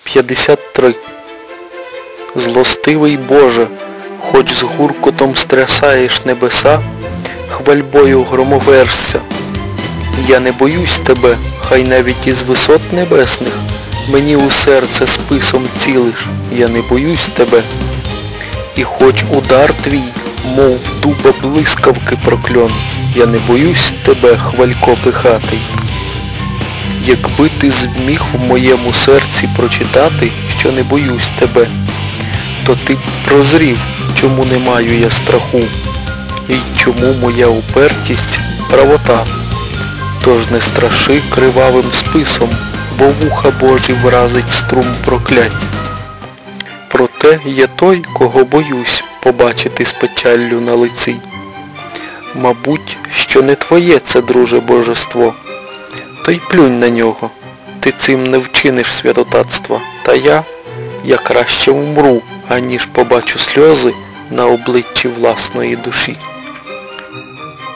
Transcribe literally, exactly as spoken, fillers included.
п'ятдесят три. Злостивий Боже, хоч з гуркотом стрясаєш небеса, хвальбою громовержця. Я не боюсь тебе, хай навіть із висот небесних мені у серце списом цілиш, я не боюсь тебе. І хоч удар твій, мов дуба блискавки прокльон, я не боюсь тебе, хвалько пихатий. Якби ти зміг в моєму серці прочитати, що не боюсь тебе, то ти б прозрів, чому не маю я страху, і чому моя упертість – правота. Тож не страши кривавим списом, бо вуха Божі вразить струм проклять. Проте є той, кого боюсь побачити з печаллю на лиці. Мабуть, що не твоє це, друже, божество, то й плюнь на нього, ти цим не вчиниш святотатства, та я, я краще умру, аніж побачу сльози на обличчі власної душі.